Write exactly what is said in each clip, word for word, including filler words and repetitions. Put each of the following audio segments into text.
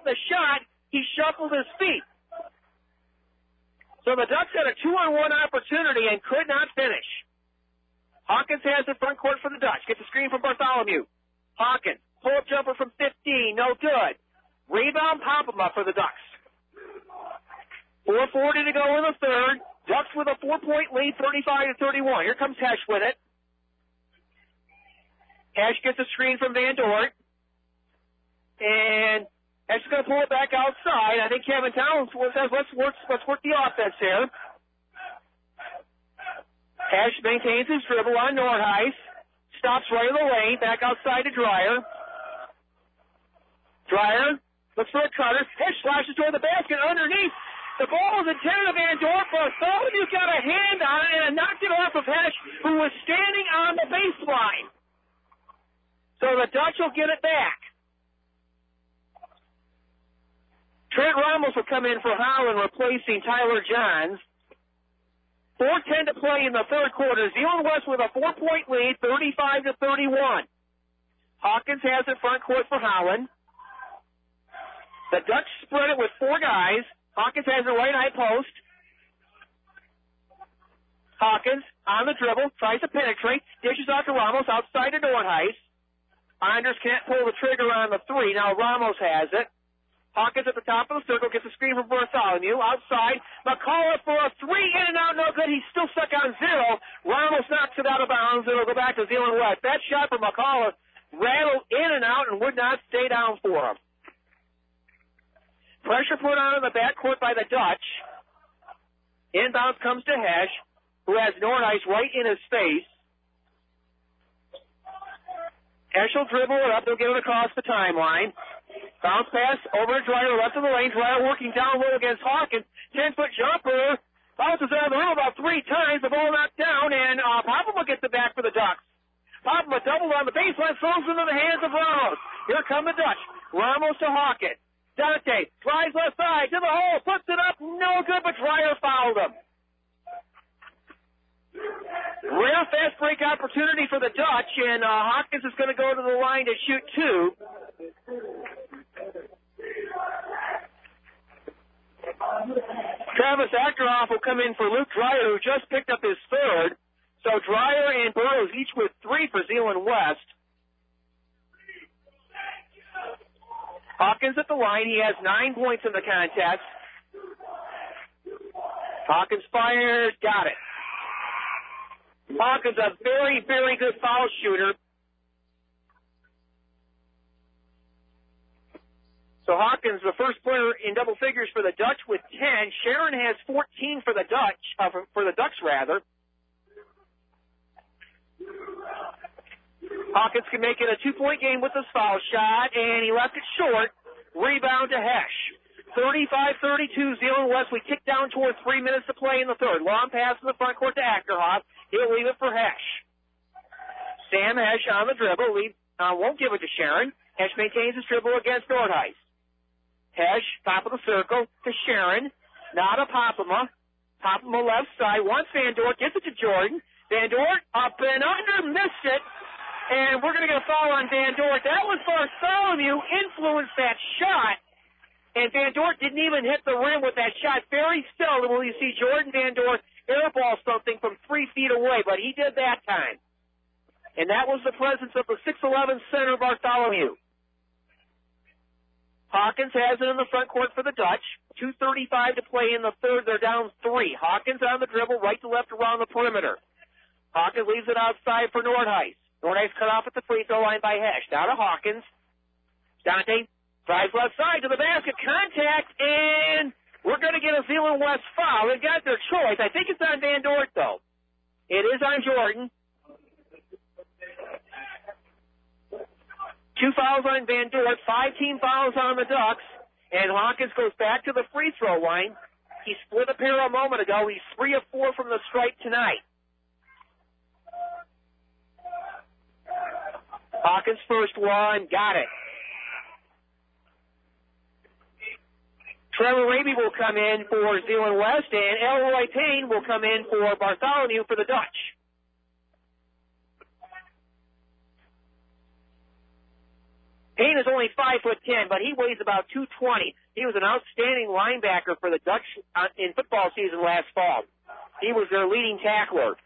the shot, he shuffled his feet. So the Ducks had a two-on-one opportunity and could not finish. Hawkins has the front court for the Dutch. Gets a screen from Bartholomew. Hawkins, pull-up jumper from fifteen, no good. Rebound Popema for the Ducks. four forty to go in the third. Ducks with a four-point lead, thirty-five to thirty-one. Here comes Hesh with it. Hesh gets a screen from Van Dort. And Hesh is going to pull it back outside. I think Kevin Towns says, let's work, let's work the offense here. Hesh maintains his dribble on Nordheis. Stops right in the lane, back outside to Dreyer. Dreyer looks for a cutter. Hesh slashes toward the basket underneath. The ball is intended to Van Dort. Bartholomew got a hand on it and knocked it off of Hesh, who was standing on the baseline. So the Dutch will get it back. Trent Ramos will come in for Howland, replacing Tyler Johns. four ten to play in the third quarter. Zeeland West with a four-point lead, thirty-five to thirty-one. Hawkins has it front court for Howland. The Dutch spread it with four guys. Hawkins has the right eye post. Hawkins on the dribble, tries to penetrate, dishes out to Ramos, outside to Nordheis. Anders can't pull the trigger on the three. Now Ramos has it. Hawkins at the top of the circle, gets a screen from Bartholomew. Outside, McCullough for a three, in and out, no good. He's still stuck on zero. Ramos knocks it out of bounds. It'll go back to Zeeland West. That shot from McCullough rattled in and out and would not stay down for him. Pressure put on in the backcourt by the Dutch. Inbounds comes to Hesh, who has Nordheis right in his face. Hesh will dribble it up. They'll get it across the timeline. Bounce pass over to Dreyer, left of the lane. Dreyer working down low against Hawkins. ten-foot jumper. Bounces out of the rim about three times. The ball knocked down, and uh, Popema gets it back for the Ducks. Popema doubled on the baseline, throws into the hands of Ramos. Here come the Dutch. Ramos to Hawkins. Dante drives left side to the hole, puts it up, no good, but Dreyer fouled him. Rare fast break opportunity for the Dutch, and uh, Hawkins is going to go to the line to shoot two. Travis Achteroff will come in for Luke Dreyer, who just picked up his third. So Dreyer and Burrows each with three for Zeeland West. Hawkins at the line. He has nine points in the contest. Hawkins fires. Got it. Hawkins, a very, very good foul shooter. So Hawkins, the first player in double figures for the Dutch with ten. Sharon has fourteen for the Dutch, uh, for, for the Ducks rather. Hawkins can make it a two-point game with this foul shot, and he left it short. Rebound to Hesh. thirty-five thirty-two, Zeeland West. We kick down toward three minutes to play in the third. Long pass in the front court to Achteroff. He'll leave it for Hesh. Sam Hesh on the dribble. Leave, uh, won't give it to Sharon. Hesh maintains his dribble against Nordheis. Hesh, top of the circle, to Sharon. Not a Popema. Popema left side. Wants Van Dort. Gets it to Jordan. Van Dort up and under. Missed it. And we're going to get a foul on Van Dort. That was Bartholomew. Influenced that shot. And Van Dort didn't even hit the rim with that shot. Very seldom will you see Jordan Van Dort airball something from three feet away, but he did that time. And that was the presence of the six eleven center Bartholomew. Hawkins has it in the front court for the Dutch. two thirty-five to play in the third. They're down three. Hawkins on the dribble, right to left around the perimeter. Hawkins leaves it outside for Nordheis. Nordheis cut off at the free throw line by Hesh. Down to Hawkins. Dante drives left side to the basket. Contact, and we're going to get a Zeeland West foul. They've got their choice. I think it's on Van Dort, though. It is on Jordan. Two fouls on Van Dort, five team fouls on the Ducks, and Hawkins goes back to the free throw line. He split a pair a moment ago. He's three of four from the stripe tonight. Hawkins first one, got it. Trevor Raby will come in for Zeeland West, and Elroy Payne will come in for Bartholomew for the Dutch. Payne has only only five foot ten, but he weighs about two twenty. He was an outstanding linebacker for the Dutch uh, in football season last fall. He was their leading tackler.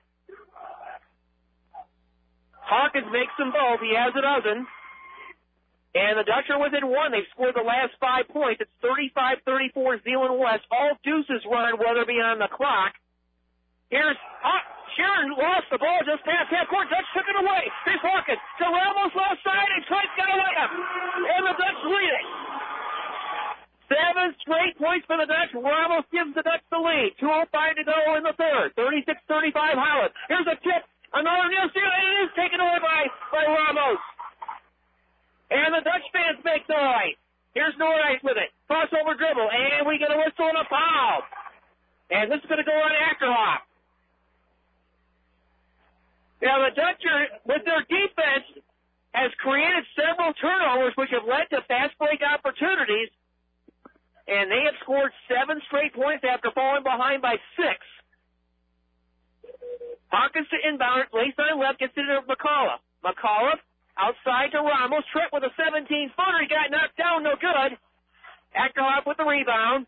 Hawkins makes them both. He has a dozen. And the Dutch are within one. They've scored the last five points. It's thirty-five thirty-four Zeeland West. All deuces run, Weatherby on the clock. Here's uh, Sharon lost the ball just past half court. Dutch took it away. Here's Hawkins to Ramos left side, and Trice got away him. And the Dutch lead it. Seven straight points for the Dutch. Ramos gives the Dutch the lead. two oh five to go in the third. thirty-six thirty-five Howland. Here's a tip. Another near steal, and it is taken away by, by Ramos. And the Dutch fans make noise. Here's Nordice with it. Crossover dribble, and we get a whistle and a foul. And this is going to go on Ackerhoff. Now, the Dutch, are, with their defense, has created several turnovers, which have led to fast break opportunities. And they have scored seven straight points after falling behind by six. Hawkins to inbound, late side left, gets it to McAuliffe. McAuliffe outside to Ramos. Trent with a seventeen-footer. He got knocked down, no good. Ackerhoff with the rebound.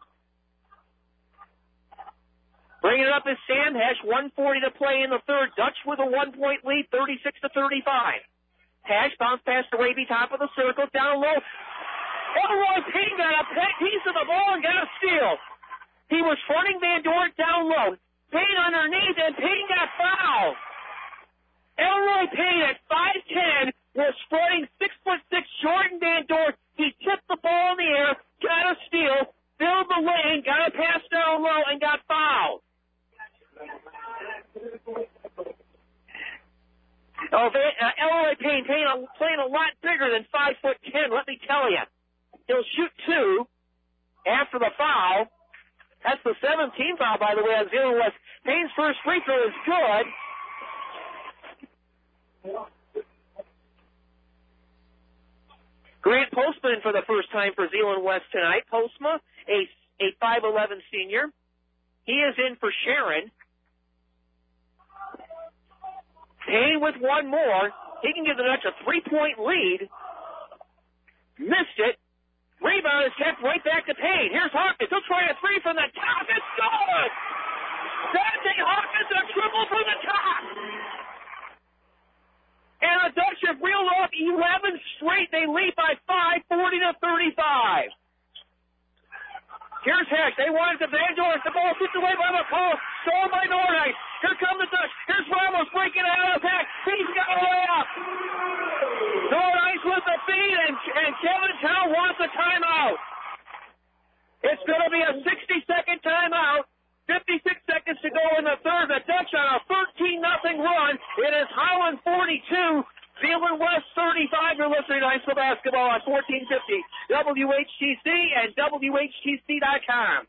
Bringing it up is Sam Hesh. one forty to play in the third. Dutch with a one-point lead, thirty-six to thirty-five. Hesh bounced past the Raby, top of the circle, down low. Elroy Payne got a piece of the ball and got a steal. He was fronting Van Dort down low. Payne underneath, and Payne got fouled. Elroy Payne at five ten was fronting six foot six Jordan Van Dort. He tipped the ball in the air, got a steal, filled the lane, got a pass down low, and got fouled. Oh, Van, uh, Elroy Payne, Payne uh, playing a lot bigger than five foot ten, let me tell you. He'll shoot two after the foul. That's the seventeenth foul, by the way, on Zeeland West. Payne's first free throw is good. Grant Postman for the first time for Zeeland West tonight. Postma, a, a five eleven senior. He is in for Sharon. Payne with one more. He can give the Dutch a three-point lead. Missed it. Rebound is kept right back to Payne. Here's Hawkins. He'll try a three from the top. It's good! Dante Hawkins, a triple from the top! And the Dutch have reeled off eleven straight. They lead by five, forty to thirty-five. Here's Hesh. They want it to Van Dort. The ball tipped away by McCall. Stolen by Nordice. Here come the Dutch. Here's Ramos breaking out of the pack. He's got a way up. Nordice with the feed, and, and Kevin Town wants a timeout. It's going to be a sixty-second timeout. fifty-six seconds to go in the third. The Dutch on a thirteen nothing run. It is Howland forty-two, Zeeland West thirty-five. You're listening to high school basketball on fourteen fifty W H T C and W H T C dot com.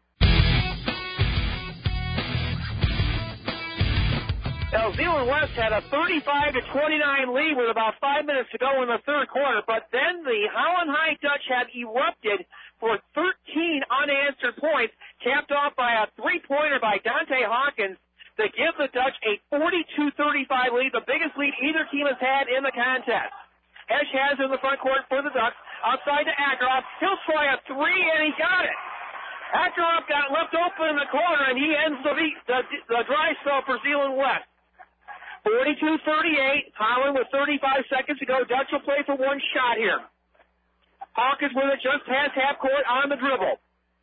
Now, Zeeland West had a thirty-five to twenty-nine lead with about five minutes to go in the third quarter, but then the Howland High Dutch have erupted for thirteen unanswered points, capped off by a three-pointer by Dante Hawkins to give the Dutch a forty-two thirty-five lead, the biggest lead either team has had in the contest. Hesh has in the front court for the Ducks, outside to Ackerhoff. He'll try a three, and he got it. Ackerhoff got left open in the corner, and he ends the, the, the dry spell for Zeeland West. forty-two thirty-eight, Howland with thirty-five seconds to go. Dutch will play for one shot here. Hawkins with it just past half court on the dribble.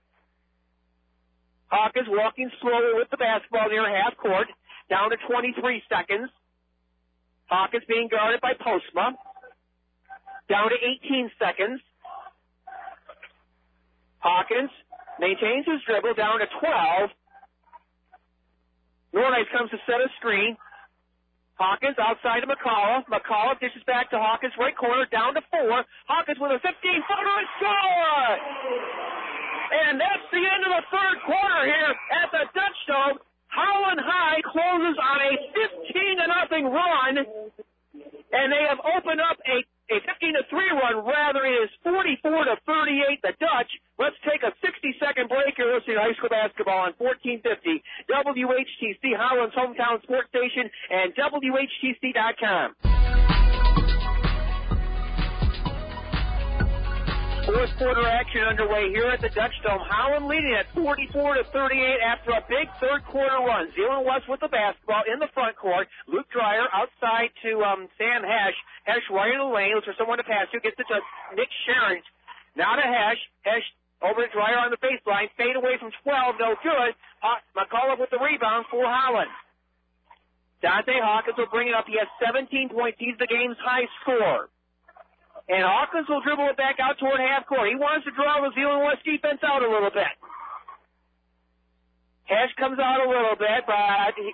Hawkins walking slowly with the basketball near half court, down to twenty-three seconds. Hawkins being guarded by Postma. Down to eighteen seconds. Hawkins maintains his dribble down to twelve. Nordice comes to set a screen. Hawkins outside of McAuliffe. McAuliffe dishes back to Hawkins, right corner, down to four. Hawkins with a fifteen-footer and score! And that's the end of the third quarter here at the Dutch Dome. Howland High closes on a fifteen to nothing run, and they have opened up a, a fifteen to three run. Rather, it is forty-four to thirty-eight, the Dutch. Let's take a sixty-second break here listening to high school basketball on fourteen fifty W H T C, Howland's hometown sports station, and W H T C dot com. Fourth quarter action underway here at the Dutch Dome. Holland leading at forty-four to thirty-eight after a big third quarter run. Zeeland West with the basketball in the front court. Luke Dreyer outside to um, Sam Hesh. Hesh right in the lane. Looks for someone to pass to. Gets it to Nick Sharon. Now to Hesh. Hesh over to Dreyer on the baseline. Fade away from twelve. No good. Uh, McCullough with the rebound for Holland. Dante Hawkins will bring it up. He has seventeen points. He's the game's high scorer. And Hawkins will dribble it back out toward half court. He wants to draw the Zeeland West defense out a little bit. Hesh comes out a little bit, but he,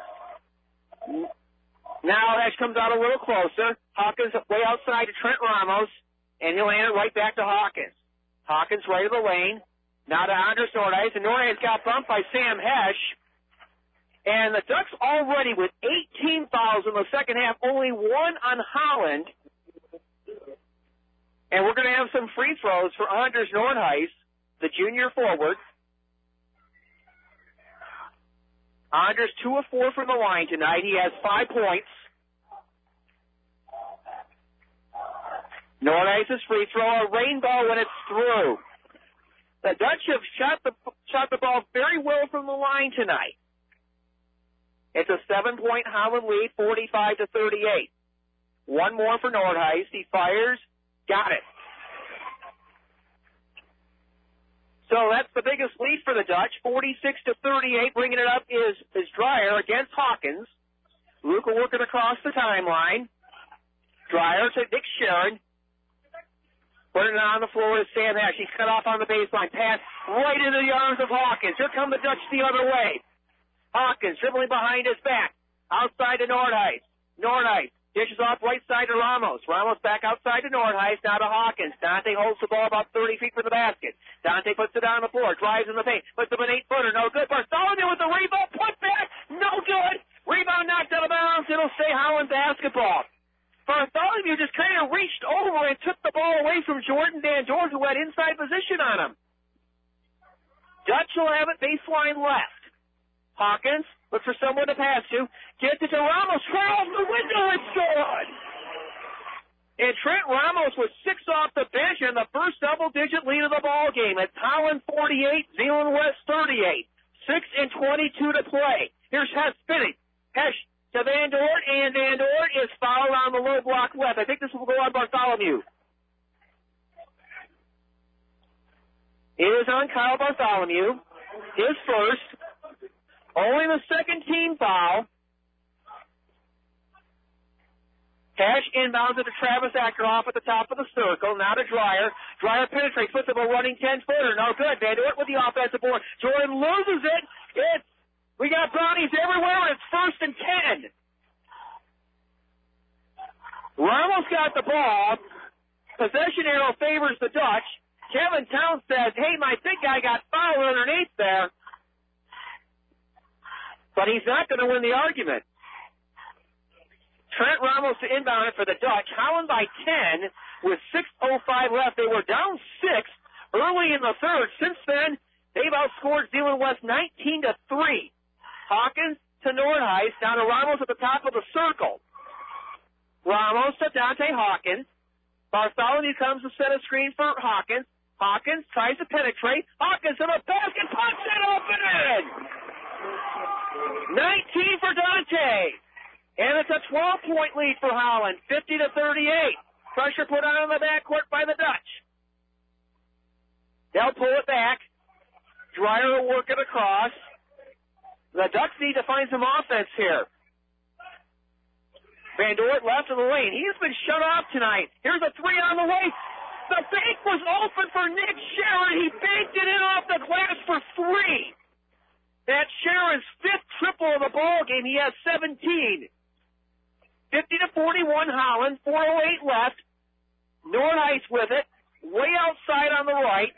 now Hesh comes out a little closer. Hawkins way outside to Trent Ramos, and he'll hand it right back to Hawkins. Hawkins right of the lane. Now to Anders Nordheis, and Nordheis got bumped by Sam Hesh. And the Ducks already with eighteen fouls in the second half, only one on Holland. And we're going to have some free throws for Anders Nordheis, the junior forward. Anders two of four from the line tonight. He has five points. Nordheis' free throw, a rainbow when it's through. The Dutch have shot the shot the ball very well from the line tonight. It's a seven-point Holland lead, forty-five to thirty-eight. One more for Nordheis. He fires. Got it. So that's the biggest lead for the Dutch, forty-six to thirty-eight. Bringing it up is, is Dreyer against Hawkins. Luca working across the timeline. Dreyer to Nick Sharon. Putting it on the floor is Sam Hesh. He's cut off on the baseline. Pass right into the arms of Hawkins. Here come the Dutch the other way. Hawkins dribbling behind his back. Outside to Nordheis. Nordheis. Dishes off right side to Ramos. Ramos back outside to Nordheis, now to Hawkins. Dante holds the ball about thirty feet from the basket. Dante puts it on the floor, drives in the paint, puts up an eight-footer, no good. Bartholomew with the rebound, put back, no good. Rebound knocked out of bounds. It'll stay Holland basketball. Bartholomew just kind of reached over and took the ball away from Jordan Van Dorn, who had inside position on him. Dutch will have it baseline left. Hawkins, look for someone to pass to. Gets it to Ramos. Fouls the window. It's good. And Trent Ramos was six off the bench and the first double-digit lead of the ball game. It's Holland forty-eight, Zeeland West thirty-eight. Six and twenty-two to play. Here's Hesh spinning. Hesh to Van Dort, and Van Dort is fouled on the low block left. I think this will go on Bartholomew. It is on Kyle Bartholomew. His first. Only the second team foul. Hesh inbounds it to Travis Ackroff at the top of the circle. Now to Dreyer. Dreyer penetrates, puts up a running ten-footer. No good. Van Dort with the offensive board. Jordan loses it. It's, we got brownies everywhere, and it's first and ten. Ramos got the ball. Possession arrow favors the Dutch. Kevin Towns says, hey, my big guy got fouled underneath there. But he's not going to win the argument. Trent Ramos to inbound it for the Dutch. Holland by ten with six oh five left. They were down six early in the third. Since then, they've outscored Zeeland West nineteen to three. Hawkins to Nordheis, down to Ramos at the top of the circle. Ramos to Dante Hawkins. Bartholomew comes to set a screen for Hawkins. Hawkins tries to penetrate. Hawkins in the basket, puts it open in! nineteen for Dante. And it's a twelve-point lead for Holland, fifty to thirty-eight. Pressure put on in the backcourt by the Dutch. They'll pull it back. Dreyer will work it across. The Ducks need to find some offense here. Van Dort left in the lane. He's been shut off tonight. Here's a three on the way. The bank was open for Nick Sharon. He banked it in off the glass for three. That's Sharon's fifth triple of the ball game. He has seventeen. fifty to forty-one Holland, four oh eight left. Nordheis with it, way outside on the right.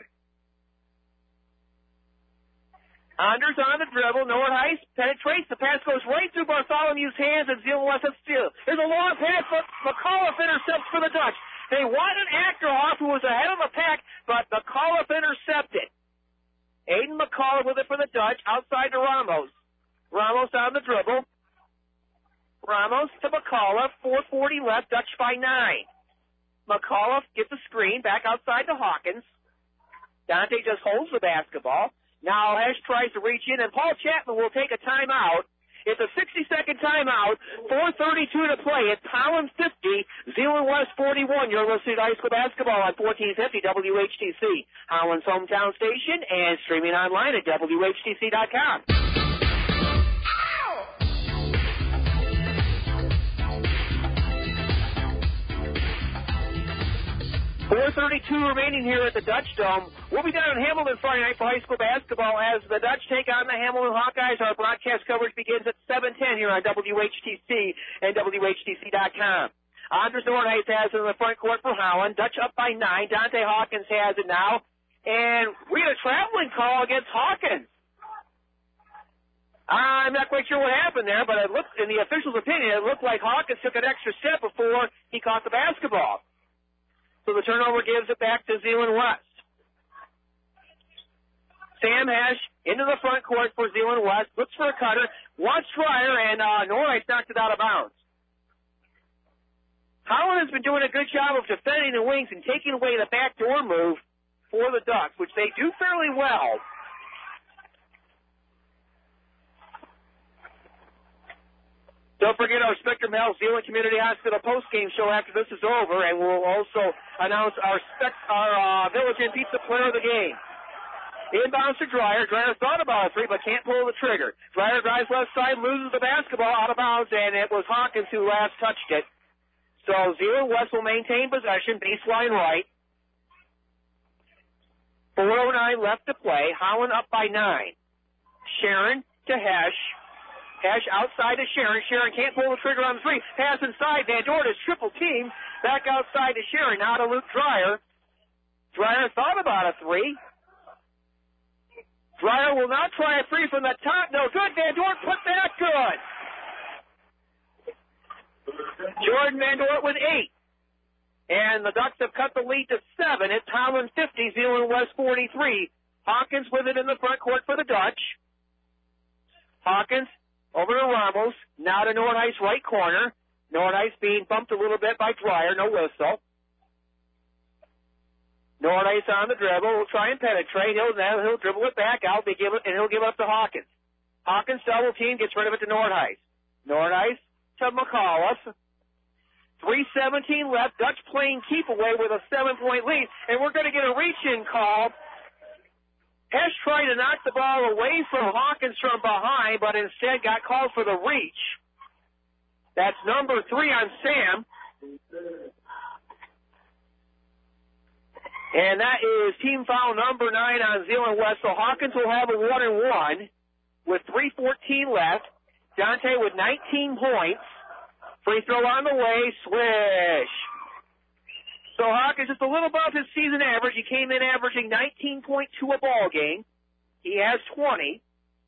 Anders on the dribble. Nordheis penetrates. The pass goes right through Bartholomew's hands, and Zeeland West has steal. There's a long pass, but McAuliffe intercepts for the Dutch. They wanted Ackroff, who was ahead of the pack, but McAuliffe intercepted. Aiden McCullough with it for the Dutch, outside to Ramos. Ramos on the dribble. Ramos to McCullough, four forty left, Dutch by nine. McAuliffe gets a screen back outside to Hawkins. Dante just holds the basketball. Now Hesh tries to reach in, and Paul Chapman will take a timeout. It's a sixty-second timeout. four thirty-two to play. It's Holland fifty, Zeeland West forty-one. You're listening to high school basketball on fourteen fifty W H T C, Holland's hometown station, and streaming online at W H T C dot com. four thirty-two remaining here at the Dutch Dome. We'll be down in Hamilton Friday night for high school basketball as the Dutch take on the Hamilton Hawkeyes. Our broadcast coverage begins at seven ten here on W H T C and W H T C dot com. Andres Nordheis has it in the front court for Holland. Dutch up by nine. Dante Hawkins has it now. And we had a traveling call against Hawkins. I'm not quite sure what happened there, but it looked, in the official's opinion, it looked like Hawkins took an extra step before he caught the basketball. So the turnover gives it back to Zeeland West. Sam Hesh into the front court for Zeeland West. Looks for a cutter. Wants Dreyer, and uh, Nordheis knocked it out of bounds. Holland has been doing a good job of defending the wings and taking away the backdoor move for the Ducks, which they do fairly well. Don't forget our Spectrum Health Zeeland Community Hospital post-game show after this is over, and we'll also announce our spec- our uh, Village Inn Pizza player of the game. Inbounds to Dreyer. Dreyer thought about a three, but can't pull the trigger. Dreyer drives left side, loses the basketball out of bounds, and it was Hawkins who last touched it. So Zeeland West will maintain possession, baseline right. four oh nine left to play. Holland up by nine. Sharon to Hesh. Hesh outside to Sharon. Sharon can't pull the trigger on the three. Pass inside. Van Dort is triple team. Back outside to Sharon. Now to Luke Dreyer. Dreyer thought about a three. Dreyer will not try a three from the top. No good. Van Dort put that good. Jordan Van Dort with eight. And the Ducks have cut the lead to seven. It's Holland fifty, Zeeland West forty-three. Hawkins with it in the front court for the Dutch. Hawkins over to Ramos. Now to Nordheis right corner. Nordheis being bumped a little bit by Dreyer. No whistle. Nordheis on the dribble. Will try and penetrate. He'll he'll dribble it back out. They give it, and he'll give it up to Hawkins. Hawkins double team gets rid of it to Nordheis. Nordheis to McAuliffe. three seventeen left. Dutch playing keep away with a seven-point lead, and we're going to get a reach-in call. Hesh tried to knock the ball away from Hawkins from behind, but instead got called for the reach. That's number three on Sam. And that is team foul number nine on Zeeland West. So Hawkins will have a one and one with three fourteen left. Dante with nineteen points. Free throw on the way. Swish. So Hawkins just a little above his season average. He came in averaging nineteen point two a ball game. He has twenty.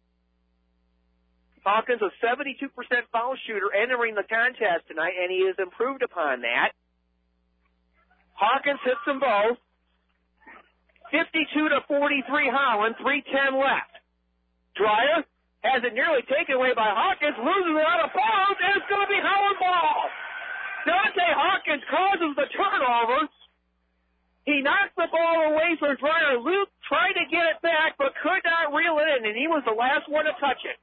Hawkins a seventy-two percent foul shooter entering the contest tonight, and he has improved upon that. Hawkins hits them both. fifty-two to forty-three Holland, three ten left. Dreyer has it nearly taken away by Hawkins, loses it out of bounds, and it's going to be Holland ball. Dante Hawkins causes the turnover. He knocked the ball away from Dreyer. Luke tried to get it back, but could not reel it in, and he was the last one to touch it.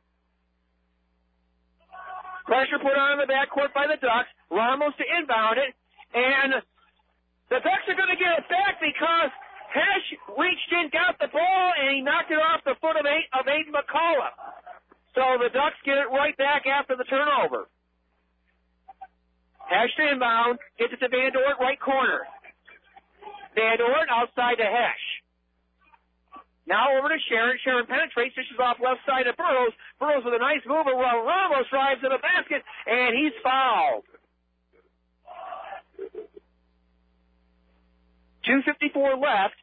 Pressure put on in the backcourt by the Ducks. Ramos to inbound it, and the Ducks are going to get it back because Hesh reached in, got the ball, and he knocked it off the foot of, eight, of Aiden McAuliffe. So the Ducks get it right back after the turnover. Hesh to inbound, gets it to Van Dort, right corner. Van Dort outside to Hesh. Now over to Sharon. Sharon penetrates, dishes off left side to Burrows. Burrows with a nice move around. Ramos drives to the basket, and he's fouled. two fifty-four left.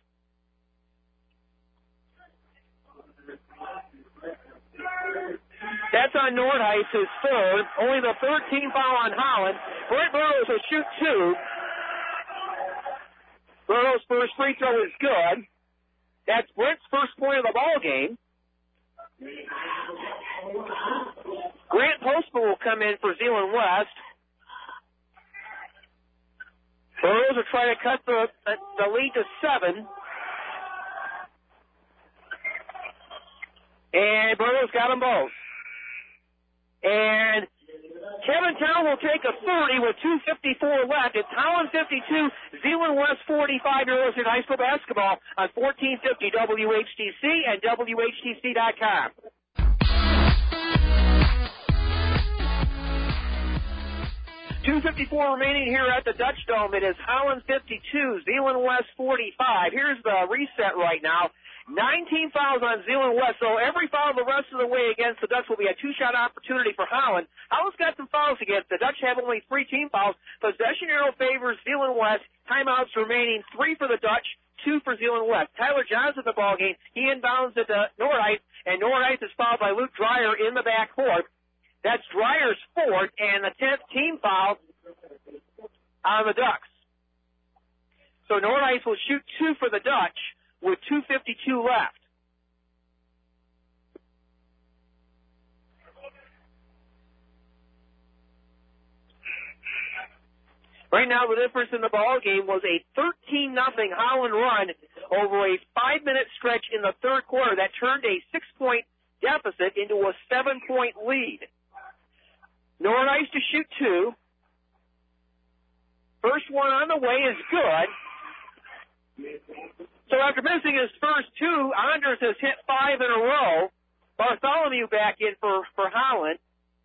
That's on Nordheis, his third. Only the third team foul on Holland. Brent Burrows will shoot two. Burrows' first free throw is good. That's Brent's first point of the ball game. Grant Postma will come in for Zeeland West. Burrows are trying to cut the, the, the lead to seven. And Burrows got them both. And Kevin Town will take a thirty with two fifty-four left. It's Holland fifty-two, Zeeland West forty-five. You're listening to high school basketball on fourteen fifty W H T C and W H T C dot com. two fifty-four remaining here at the Dutch Dome. It is Holland fifty-two, Zeeland West forty-five. Here's the reset right now. nineteen fouls on Zeeland West, so every foul the rest of the way against the Dutch will be a two-shot opportunity for Holland. Holland's got some fouls against. The Dutch have only three team fouls. Possession arrow favors Zeeland West. Timeouts remaining, three for the Dutch, two for Zeeland West. Tyler Johns at the ballgame. He inbounds at the Nordice, and Nordice is fouled by Luke Dreyer in the backcourt. That's Dreyer's fourth and the tenth team foul on the Ducks. So Nordice will shoot two for the Dutch with two fifty-two left. Right now, the difference in the ball game was a thirteen nothing Holland run over a five-minute stretch in the third quarter that turned a six-point deficit into a seven-point lead. Nordice to shoot two. First one on the way is good. So after missing his first two, Andres has hit five in a row. Bartholomew back in for, for Holland.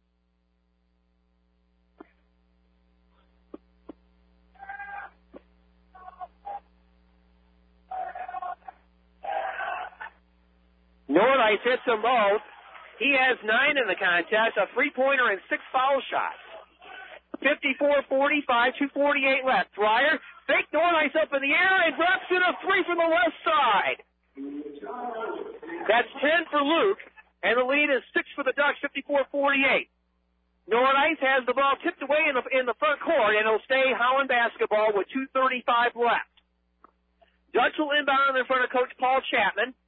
Nordice hits them both. He has nine in the contest, a three-pointer and six foul shots. fifty-four forty-five, two forty-eight left. Dreyer, fake Nordice up in the air and drops in a three from the left side. That's ten for Luke, and the lead is six for the Ducks, fifty-four forty-eight. Nordice has the ball tipped away in the, in the front court, and it'll stay Holland basketball with two thirty-five left. Dutch will inbound in front of Coach Paul Chapman.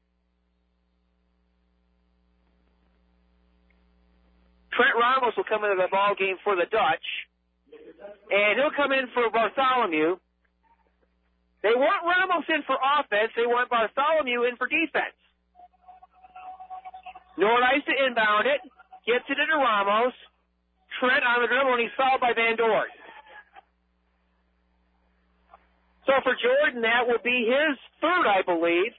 Trent Ramos will come into the ball game for the Dutch, and he'll come in for Bartholomew. They want Ramos in for offense. They want Bartholomew in for defense. Nordice to inbound it, gets it into Ramos. Trent on the dribble, and he's fouled by Van Dort. So for Jordan, that will be his third, I believe.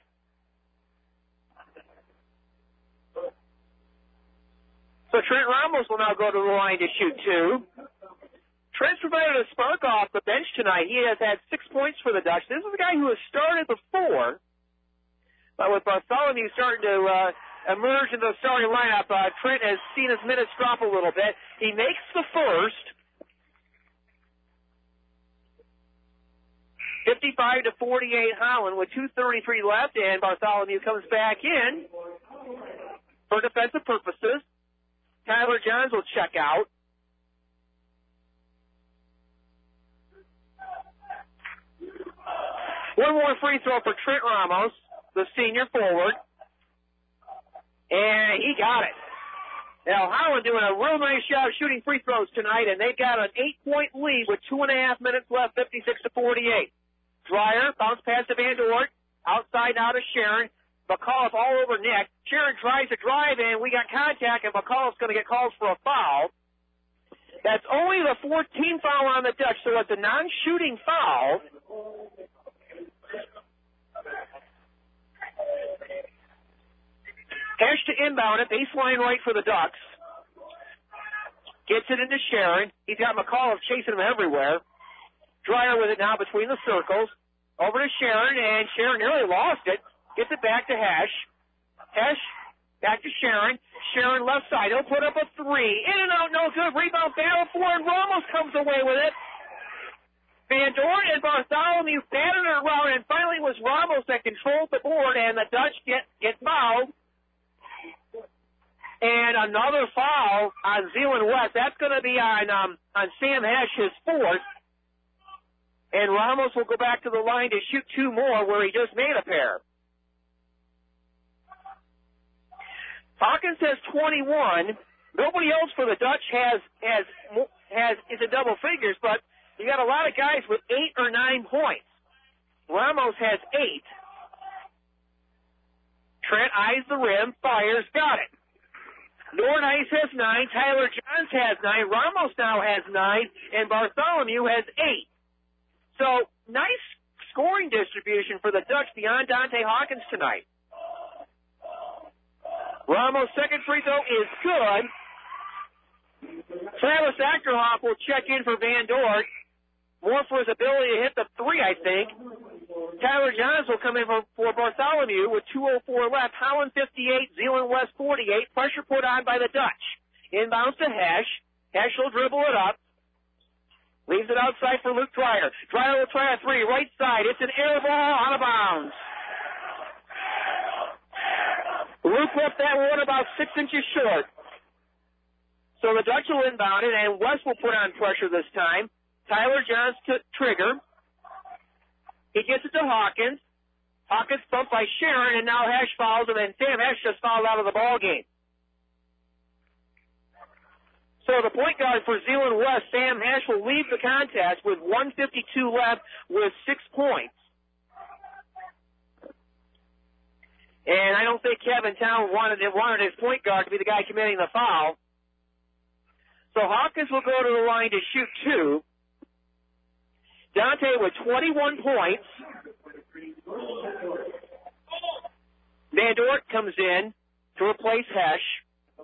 So Trent Ramos will now go to the line to shoot two. Trent's provided a spark off the bench tonight. He has had six points for the Dutch. This is a guy who has started before, but with Bartholomew starting to uh, emerge in the starting lineup, uh, Trent has seen his minutes drop a little bit. He makes the first. fifty-five to forty-eight Holland with two thirty-three left, and Bartholomew comes back in for defensive purposes. Tyler Johns will check out. One more free throw for Trent Ramos, the senior forward. And he got it. Now, Holland doing a real nice job shooting free throws tonight, and they've got an eight-point lead with two and a half minutes left, fifty-six to forty-eight. Dreyer, bounce pass to Van Dort. Outside now to Sharon. McAuliffe all over Nick. Sharon tries to drive in. We got contact, and McAuliffe's going to get calls for a foul. That's only the fourteenth foul on the Dutch, so it's a non-shooting foul. Hesh to inbound it. Baseline right for the Ducks. Gets it into Sharon. He's got McAuliffe chasing him everywhere. Dreyer with it now between the circles. Over to Sharon, and Sharon nearly lost it. Gets it back to Hesh. Hesh back to Sharon. Sharon left side. He'll put up a three. In and out, no good. Rebound battle for, and Ramos comes away with it. Van Dorn and Bartholomew batted it around, and finally it was Ramos that controlled the board, and the Dutch get, get fouled. And another foul on Zeeland West. That's going to be on um, on Sam Hesh, his fourth. And Ramos will go back to the line to shoot two more where he just made a pair. Hawkins has twenty-one. Nobody else for the Dutch has has has is in double figures, but You got a lot of guys with eight or nine points. Ramos has eight. Trent eyes the rim, fires, got it. Nordice has nine, Tyler Johns has nine, Ramos now has nine, and Bartholomew has eight. So, nice scoring distribution for the Dutch beyond Dante Hawkins tonight. Ramos' second free throw is good. Travis Achterhoff will check in for Van Dort. More for his ability to hit the three, I think. Tyler Johns will come in for, for Bartholomew with two oh four left. Holland fifty-eight, Zeeland West forty-eight. Pressure put on by the Dutch. Inbounds to Hesh. Hesh will dribble it up. Leaves it outside for Luke Dreyer. Dreyer will try a three, right side. It's an air ball out of bounds. Luke left that one about six inches short. So the Dutch will inbound it, and West will put on pressure this time. Tyler Johns to trigger. He gets it to Hawkins. Hawkins bumped by Sharon, and now Hesh fouls him, and Sam Hesh just fouled out of the ball game. So the point guard for Zeeland West, Sam Hesh, will leave the contest with one fifty-two left with six points. And I don't think Kevin Town wanted, wanted his point guard to be the guy committing the foul. So Hawkins will go to the line to shoot two. Dante with twenty-one points. Van Dort comes in to replace Hesh.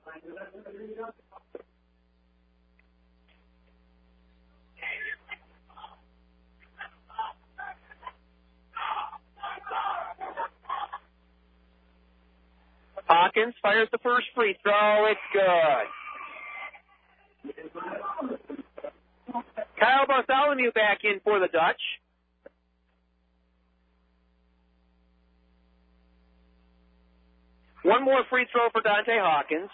Hawkins fires the first free throw. It's good. Kyle Bartholomew back in for the Dutch. One more free throw for Dante Hawkins.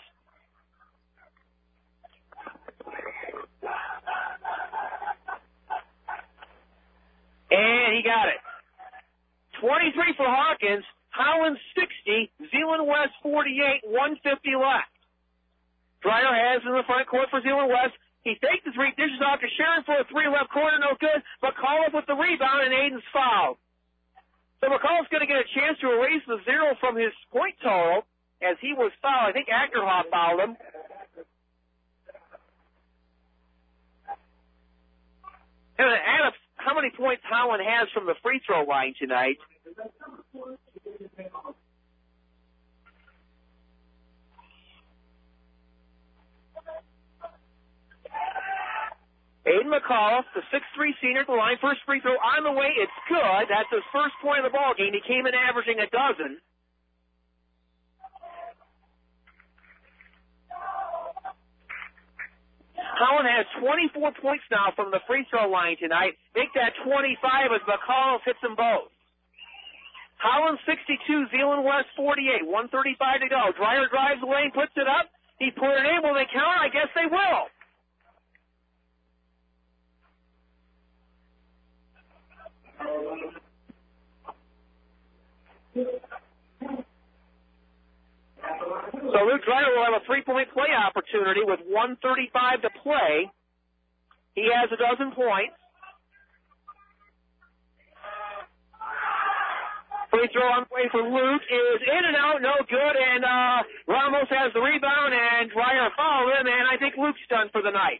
And he got it. twenty-three for Hawkins. Holland sixty. Zeeland West forty-eight. one fifty left. Dreyer has in the front court for Zeeland West. He faked the three, dishes off to Sharon for a three left corner, no good. McAuliffe with the rebound, and Aiden's fouled. So McAuliffe's going to get a chance to erase the zero from his point total as he was fouled. I think Achterhoff fouled him. And add up how many points Holland has from the free throw line tonight. Aiden McAuliffe, the six three senior at the line, first free throw on the way. It's good. That's his first point of the ball game. He came in averaging a dozen. Holland has twenty-four points now from the free throw line tonight. Make that twenty-five as McAuliffe hits them both. Holland sixty-two, Zeeland West forty-eight. one thirty-five to go. Dreyer drives the lane, puts it up. He put it in. Will they count? I guess they will. So Luke Dreyer will have a three-point play opportunity with one thirty-five to play. He has a dozen points. Free throw on the way for Luke is in and out, no good, and uh, Ramos has the rebound, and Dreyer fouled him, and I think Luke's done for the night.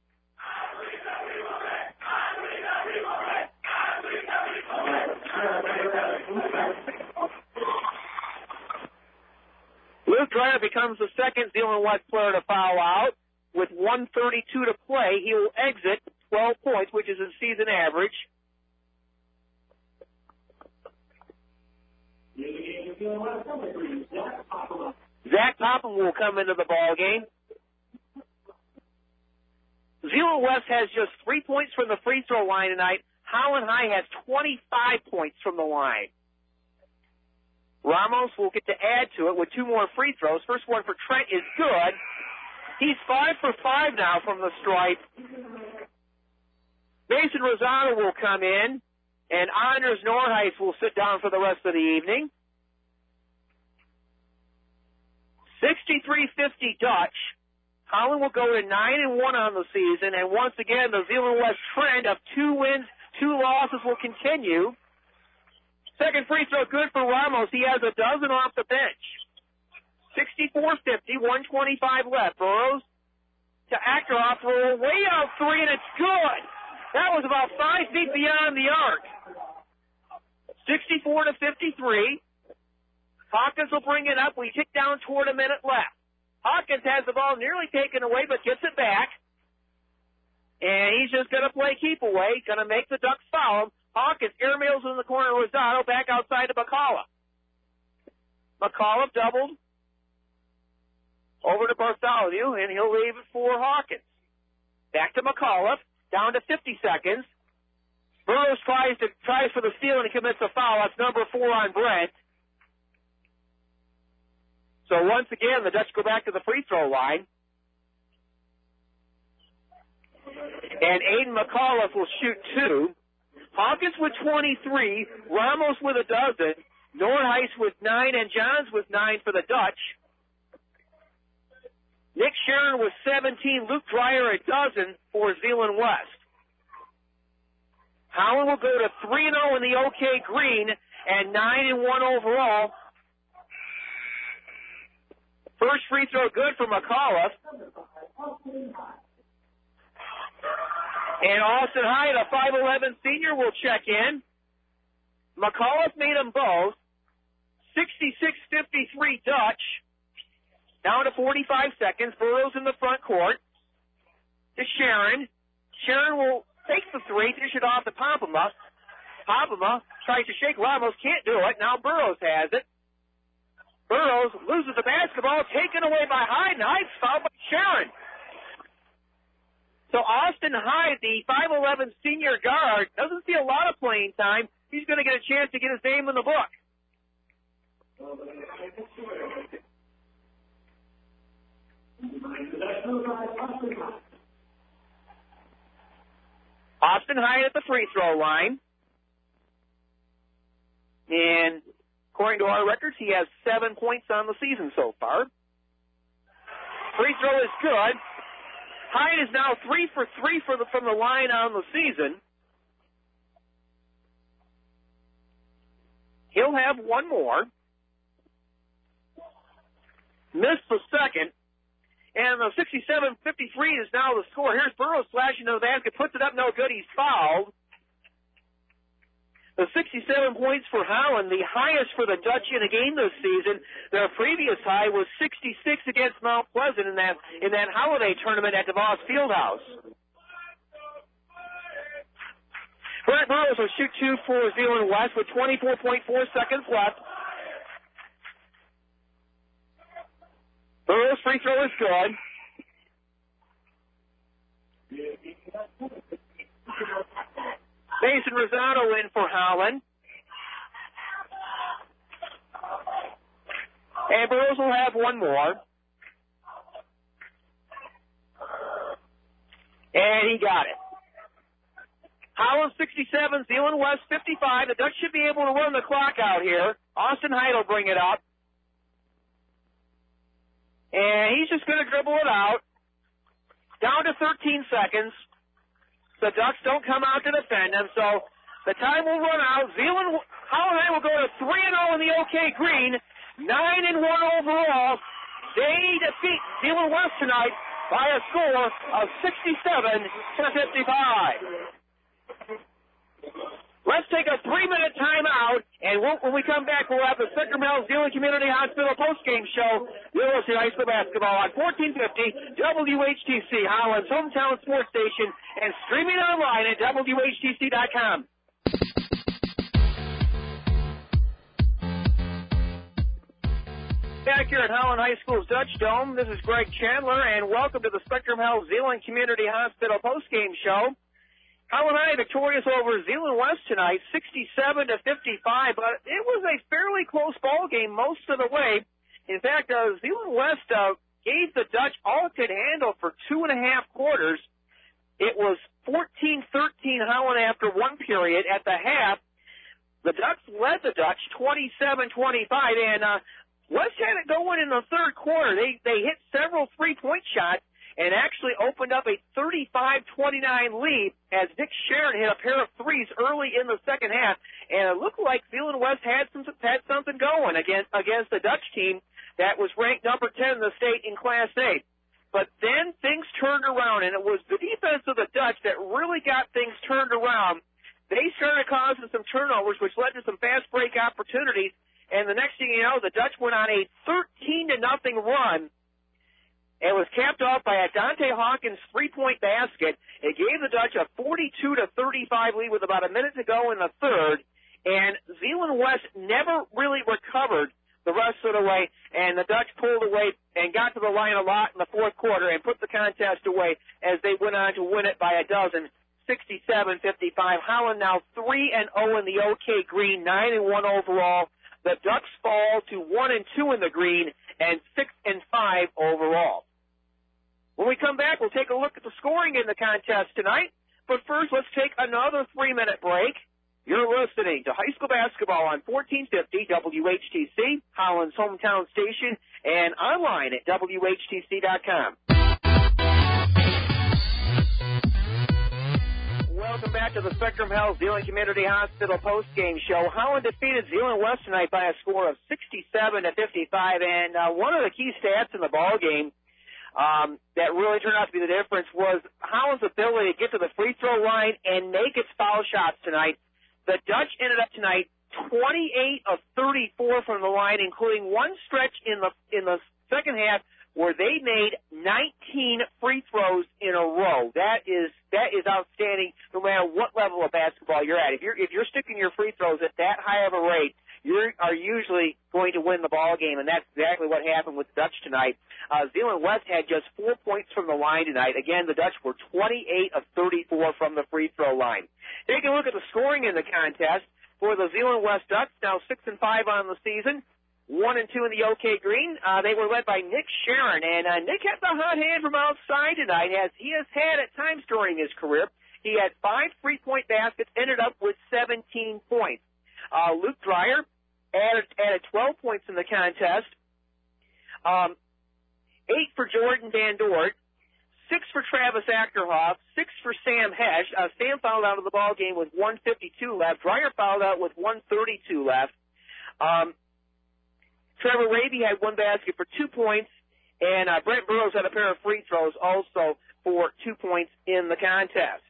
Luke Dreyer becomes the second Zeeland West player to foul out. With one thirty-two to play, he will exit twelve points, which is his season average. Zach Popham will come into the ball game. Zeeland West has just three points from the free throw line tonight. Holland High has twenty-five points from the line. Ramos will get to add to it with two more free throws. First one for Trent is good. He's five for five now from the stripe. Mason Rosado will come in, and Anders Norheis will sit down for the rest of the evening. sixty-three fifty Dutch. Holland will go to nine and one on the season, and once again, the Zeeland West trend of two wins, two losses will continue. Second free throw good for Ramos. He has a dozen off the bench. sixty-four fifty, one twenty-five left. Burrows to Ackroft for a way out three, and it's good. That was about five feet beyond the arc. sixty-four to fifty-three. Hawkins will bring it up. We tick down toward a minute left. Hawkins has the ball nearly taken away, but gets it back. And he's just going to play keep away, going to make the Ducks foul him. Hawkins airmails in the corner of Rosado, back outside to McAuliffe. McAuliffe doubled over to Bartholomew, and he'll leave it for Hawkins. Back to McAuliffe, down to fifty seconds. Burrows tries to tries for the steal, and he commits a foul. That's number four on Brent. So once again, the Dutch go back to the free throw line. And Aiden McAuliffe will shoot two. Hawkins with twenty-three, Ramos with a dozen, Nordheis with nine, and Johns with nine for the Dutch. Nick Sharon with seventeen, Luke Dreyer a dozen for Zeeland West. Howland will go to three and oh in the OK Green and nine and one overall. First free throw good for McAuliffe. And Austin Hyde, a five eleven senior, will check in. McAuliffe made them both. sixty-six fifty-three Dutch. Down to forty-five seconds. Burrows in the front court. To Sharon. Sharon will take the three, dish it off to Popema. Popema tries to shake Ramos, can't do it. Now Burrows has it. Burrows loses the basketball, taken away by Hyde, and Hyde's fouled by Sharon. So Austin Hyde, the five eleven senior guard, doesn't see a lot of playing time. He's going to get a chance to get his name in the book. Austin Hyde at the free throw line. And according to our records, he has seven points on the season so far. Free throw is good. Hyde is now three for three for the, from the line on the season. He'll have one more. Missed the second. And the sixty-seven fifty-three is now the score. Here's Burrows slashing to the basket, puts it up, no good. He's fouled. The sixty-seven points for Howland, the highest for the Dutch in a game this season. Their previous high was sixty-six against Mount Pleasant in that in that holiday tournament at DeVos Fieldhouse. Brent Burrows will shoot two for Zeeland West with twenty-four point four seconds left. Burrows' free throw is good. Mason Rosado in for Howland. And Burrows will have one more. And he got it. Howland sixty-seven, Zeeland West fifty-five. The Dutch should be able to run the clock out here. Austin Hyde will bring it up. And he's just going to dribble it out. Down to thirteen seconds. The Ducks don't come out to defend him, so the time will run out. Zeeland, Howland will go to three and oh in the OK Green, nine and one overall. They defeat Zeeland West tonight by a score of sixty-seven to fifty-five. Let's take a three-minute timeout, and we'll, when we come back, we'll have the Spectrum Health Zeeland Community Hospital postgame show. You'll see high school basketball on fourteen fifty W H T C, Howland's hometown sports station, and streaming online at W H T C dot com. Back here at Howland High School's Dutch Dome, this is Greg Chandler, and welcome to the Spectrum Health Zeeland Community Hospital postgame show. Howland High victorious over Zeeland West tonight, sixty-seven to fifty-five, but it was a fairly close ball game most of the way. In fact, uh, Zeeland West uh, gave the Dutch all it could handle for two and a half quarters. It was fourteen thirteen Howland after one period. At the half, the Ducks led the Dutch twenty-seven twenty-five, and uh, West had it going in the third quarter. They they hit several three-point shots, and actually opened up a thirty-five twenty-nine lead as Nick Sharon hit a pair of threes early in the second half, and it looked like Zeeland West had some had something going against against the Dutch team that was ranked number ten in the state in Class A. But then things turned around, and it was the defense of the Dutch that really got things turned around. They started causing some turnovers, which led to some fast break opportunities, and the next thing you know, the Dutch went on a thirteen to nothing run. It was capped off by a Dante Hawkins three-point basket. It gave the Dutch a forty-two to thirty-five lead with about a minute to go in the third, and Zeeland West never really recovered the rest of the way, and the Dutch pulled away and got to the line a lot in the fourth quarter and put the contest away as they went on to win it by a dozen, sixty-seven fifty-five. Holland now three and oh in the OK Green, nine and one overall. The Ducks fall to one and two in the Green and six and five overall. When we come back, we'll take a look at the scoring in the contest tonight. But first, let's take another three-minute break. You're listening to high school basketball on fourteen fifty W H T C, Holland's hometown station, and online at W H T C dot com. Welcome back to the Spectrum Health Zeeland Community Hospital postgame show. Holland defeated Zeeland West tonight by a score of sixty-seven to fifty-five, and uh, one of the key stats in the ball game um, that really turned out to be the difference was Holland's ability to get to the free throw line and make its foul shots tonight. The Dutch ended up tonight twenty-eight of thirty-four from the line, including one stretch in the in the second half where they made nineteen free throws in a row. That is that is outstanding no matter what level of basketball you're at. If you're if you're sticking your free throws at that high of a rate, you are usually going to win the ball game, and that's exactly what happened with the Dutch tonight. Uh, Zeeland West had just four points from the line tonight. Again, the Dutch were twenty-eight of thirty-four from the free throw line. Taking a look at the scoring in the contest for the Zeeland West Ducks, now six and five on the season. One and two in the OK Green. Uh, they were led by Nick Sharon, and uh, Nick had the hot hand from outside tonight, as he has had at times during his career. He had five three-point baskets, ended up with seventeen points. Uh, Luke Dreyer added, added twelve points in the contest. Um, eight for Jordan Van Dort, six for Travis Achterhoff, six for Sam Hesh. Uh, Sam fouled out of the ball game with one fifty-two left. Dreyer fouled out with one thirty-two left. Um, Trevor Raby had one basket for two points, and uh, Brent Burrows had a pair of free throws also for two points in the contest.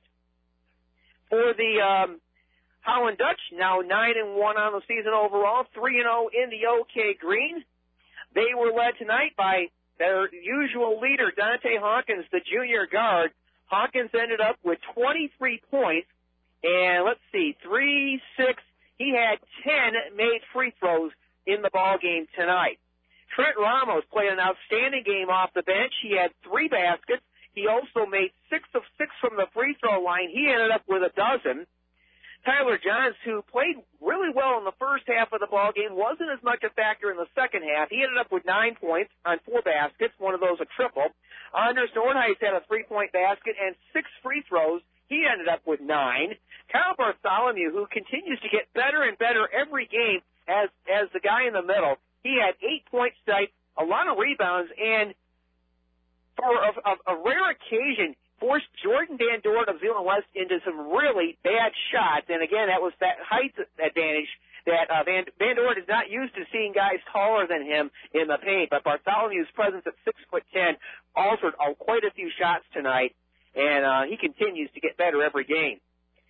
For the um, Holland Dutch, now nine and one on the season overall, three and oh in the OK Green. They were led tonight by their usual leader, Dante Hawkins, the junior guard. Hawkins ended up with twenty-three points, and let's see, three, six, he had ten made free throws in the ball game tonight. Trent Ramos played an outstanding game off the bench. He had three baskets. He also made six of six from the free throw line. He ended up with a dozen. Tyler Johns, who played really well in the first half of the ball game, wasn't as much a factor in the second half. He ended up with nine points on four baskets, one of those a triple. Anders Nordheis had a three-point basket and six free throws. He ended up with nine. Kyle Bartholomew, who continues to get better and better every game, As as the guy in the middle, he had eight points tonight, a lot of rebounds, and for a, a, a rare occasion, forced Jordan Van Dort of Zeeland West into some really bad shots. And again, that was that height advantage that uh, Van, Van Dort is not used to seeing guys taller than him in the paint. But Bartholomew's presence at six foot ten altered uh, quite a few shots tonight, and uh, he continues to get better every game.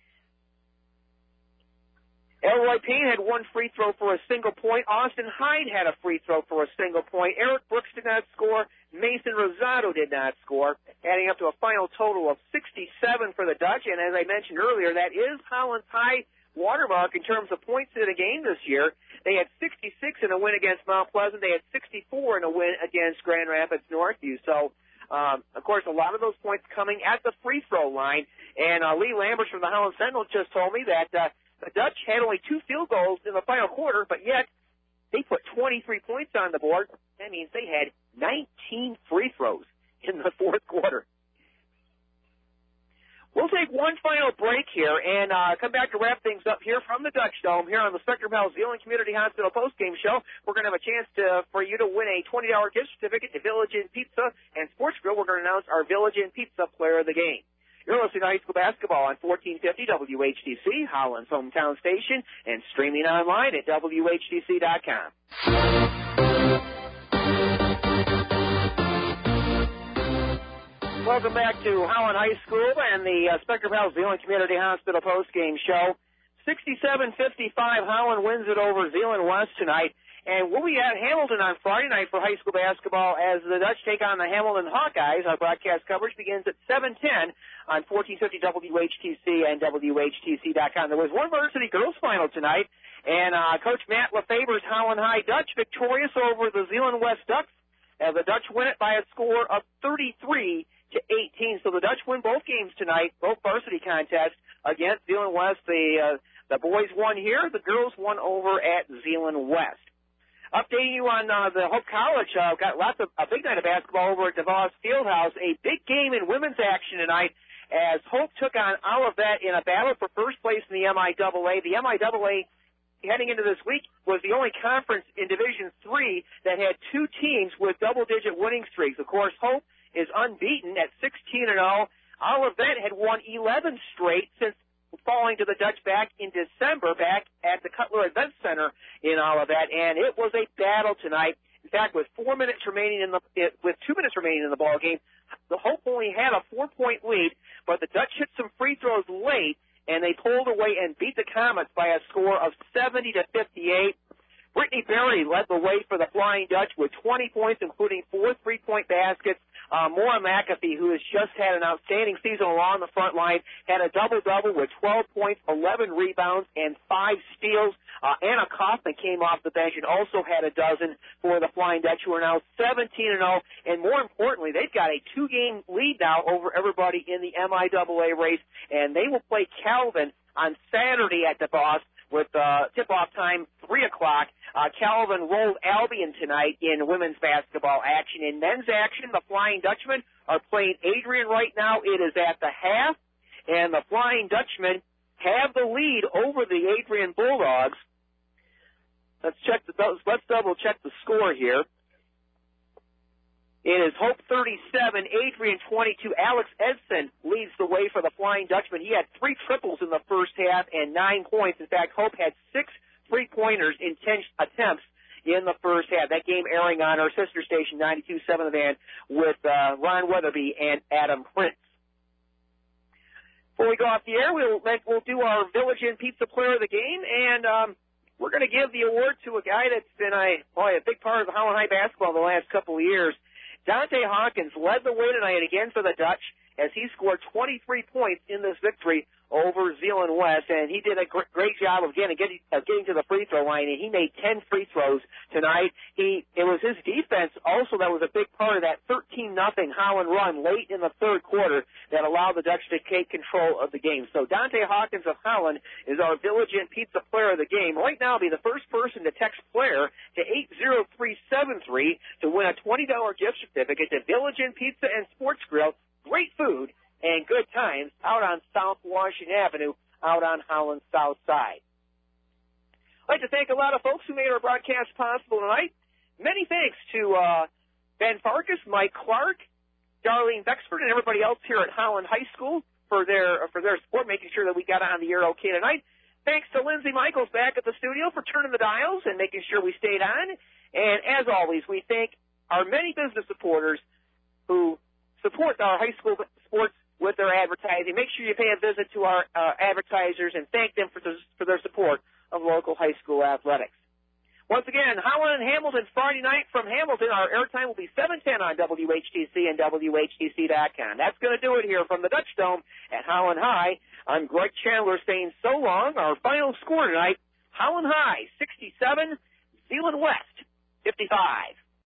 Elroy Payne had one free throw for a single point. Austin Hyde had a free throw for a single point. Eric Brooks did not score. Mason Rosado did not score, adding up to a final total of sixty-seven for the Dutch. And as I mentioned earlier, that is Holland's high watermark in terms of points in a game this year. They had sixty-six in a win against Mount Pleasant. They had sixty-four in a win against Grand Rapids Northview. So, um, of course, a lot of those points coming at the free throw line. And uh, Lee Lambert from the Holland Sentinel just told me that uh, the Dutch had only two field goals in the final quarter, but yet they put twenty-three points on the board. That means they had nineteen free throws in the fourth quarter. We'll take one final break here and uh, come back to wrap things up here from the Dutch Dome here on the Spectrum Health Zeeland Community Hospital postgame show. We're going to have a chance to, for you to win a twenty dollars gift certificate to Village Inn Pizza and Sports Grill. We're going to announce our Village Inn Pizza player of the game. You're listening to high school basketball on fourteen fifty W H T C, Holland's hometown station, and streaming online at W H T C dot com. Welcome back to Holland High School and the uh, Spectrum Health Zeeland Community Hospital postgame show. sixty-seven fifty-five, Holland wins it over Zeeland West tonight. And we'll be at Hamilton on Friday night for high school basketball as the Dutch take on the Hamilton Hawkeyes. Our broadcast coverage begins at seven ten on fourteen fifty W H T C and W H T C dot com. There was one varsity girls final tonight, and uh, Coach Matt Lefever's Holland High Dutch victorious over the Zeeland West Ducks. Uh, the Dutch win it by a score of thirty-three to eighteen. So the Dutch win both games tonight, both varsity contests against Zeeland West. The uh, the boys won here, the girls won over at Zeeland West. Updating you on uh, the Hope College, uh, got lots of a big night of basketball over at DeVos Fieldhouse. A big game in women's action tonight as Hope took on Olivet in a battle for first place in the M I A A. The M I A A heading into this week was the only conference in Division three that had two teams with double-digit winning streaks. Of course, Hope is unbeaten at sixteen and oh. Olivet had won eleven straight since falling to the Dutch back in December back at the Cutler Event Center in Olivet, and it was a battle tonight. In fact, with four minutes remaining in the it, with two minutes remaining in the ball game, the Hope only had a four-point lead, but the Dutch hit some free throws late, and they pulled away and beat the Comets by a score of seventy to fifty-eight. Brittany Berry led the way for the Flying Dutch with twenty points, including four three-point baskets. Uh, Maura McAfee, who has just had an outstanding season along the front line, had a double-double with twelve points, eleven rebounds, and five steals. Uh, Anna Kaufman came off the bench and also had a dozen for the Flying Dutch, who are now seventeen and oh. And more importantly, they've got a two-game lead now over everybody in the M I A A race, and they will play Calvin on Saturday at DeVos with uh, tip-off time three o'clock. Uh, Calvin rolled Albion tonight in women's basketball action. In men's action, the Flying Dutchmen are playing Adrian right now. It is at the half, and the Flying Dutchmen have the lead over the Adrian Bulldogs. Let's check the let's double check the score here. It is Hope thirty-seven, Adrian twenty-two. Alex Edson leads the way for the Flying Dutchman. He had three triples in the first half and nine points. In fact, Hope had six three-pointers in ten attempts in the first half. That game airing on our sister station, ninety-two point seven The Van, with uh, Ron Weatherby and Adam Prince. Before we go off the air, we'll, we'll do our Village Inn Pizza Player of the Game, and um, we're going to give the award to a guy that's been a, boy, a big part of the Holland High basketball the last couple of years. Dante Hawkins led the way tonight again for the Dutch as he scored twenty-three points in this victory over Zeeland West, and he did a gr- great job of getting, getting, of getting to the free throw line, and he made ten free throws tonight. He, it was his defense also that was a big part of that thirteen nothing Holland run late in the third quarter that allowed the Dutch to take control of the game. So Dante Hawkins of Holland is our Village Inn Pizza Player of the Game. Right now, be the first person to text player to eight zero three seven three to win a twenty dollars gift certificate to Village Inn Pizza and Sports Grill. Great food and good times out on South Washington Avenue, out on Holland's South Side. I'd like to thank a lot of folks who made our broadcast possible tonight. Many thanks to uh, Ben Farkas, Mike Clark, Darlene Bexford, and everybody else here at Holland High School for their for their support, making sure that we got on the air okay tonight. Thanks to Lindsay Michaels back at the studio for turning the dials and making sure we stayed on. And as always, we thank our many business supporters who support our high school sports with their advertising. Make sure you pay a visit to our uh, advertisers and thank them for, the, for their support of local high school athletics. Once again, Holland and Hamilton Friday night from Hamilton. Our airtime will be seven ten on W H T C and W H T C dot com. That's going to do it here from the Dutch Dome at Holland High. I'm Greg Chandler saying so long. Our final score tonight, Holland High sixty-seven, Zeeland West fifty-five.